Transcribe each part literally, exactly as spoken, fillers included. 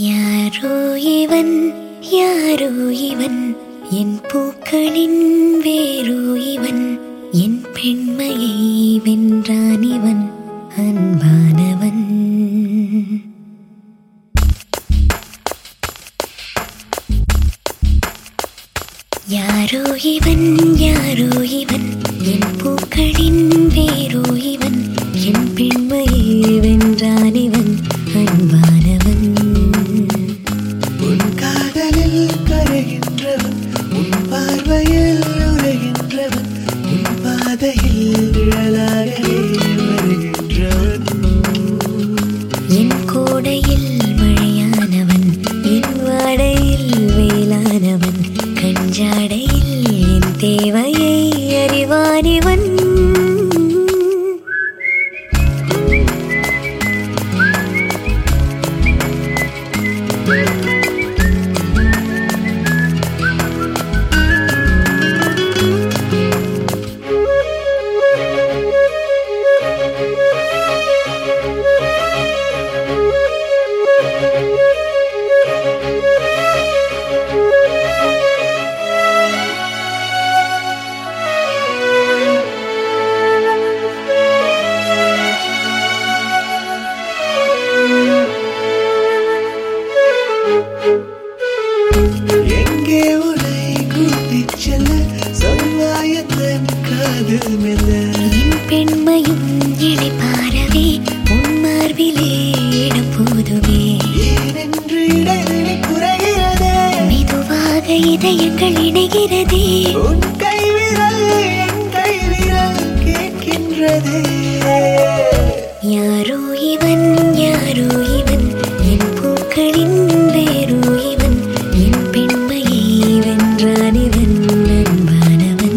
யாரோ இவன் யாரோ இவன் என் பூக்களின் வேரோ இவன் என் பெண்மையை வென்றான் இவன் அன்பானவன். யாரோ இவன் யாரோ இவன் என் பூக்களின் வேரோ இவன் என் பெண்மையை வென்றான் இவன் அன்பானவன். உன் காதலில் கரைகின்றவன் உன் பார்வையில் உரைகின்றவன் உன் பாதையில் நிழலாகவே வருகின்றவன். என் கோடையில் மழையானவன் என் வாடையில் வேளானவன் கஞ்சாடையில் என் தேவையை அறிவானிவன். எங்கே உன்னை கூட்டிச் செல்ல சொல்வாயத்தன் காதல் மெல்ல. என் பெண்மையும் இடைப்பாரவே உன் மார்பிலே இடம் போதுமே. ஏனென்று இடைவெளி குறைகிறதே மெதுவாக இதயங்கள் இணைகிறதே. உன் கைவிரல் என் கைவிரல் கேட்கின்றதே. யாரோ இவன் யாரோ இவன் என் பூக்களின் வேரோ இவன் என் பெண்மையை வென்றான் இவன் அன்பானவன்.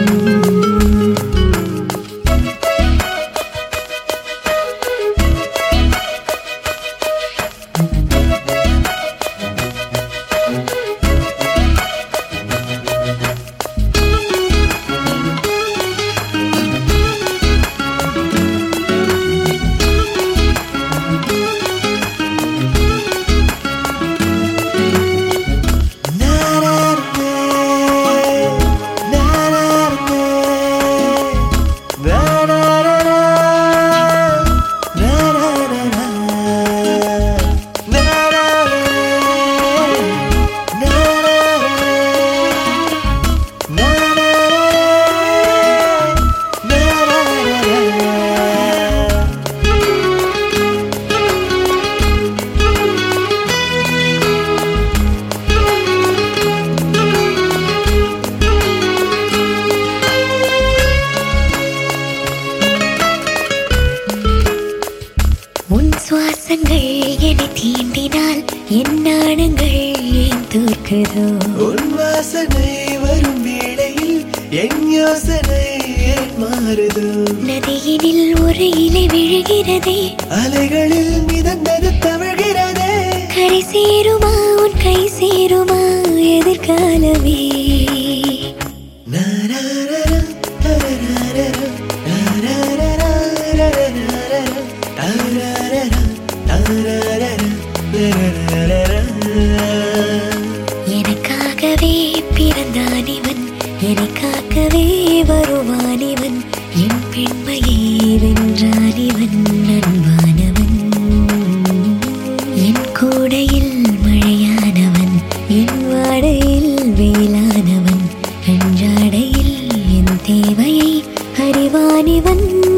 உன் சுவாசங்கள் என்னை தீண்டினால் என் நாணங்கள் ஏன் தோற்குதோ. உன் வாசனை வரும் வேளையில் என் யோசனை ஏன் மாறுதோ. நதியினில் ஒரு இலை விழுகிறதே அலைகளில் மிதந்தது தவழ்கிறதே. கரை சேருமா உன் கை சேருமா எதிர்காலமே. நாராரரா, தாராரரா, தாராரரா, தாராரரா, தாராரரா, தாராரரா, தாராரரா. எனக்காகவே பிறந்தான் இவன் எனக்காகவே வருவான் இவன் என் பெண்மையை வென்றான் இவன் அன்பானவன். என் கோடையில் மழையானவன் என் வாடையில் வேளானவன் கஞ்சாடையில் என் தேவையை அறிவான் இவன்.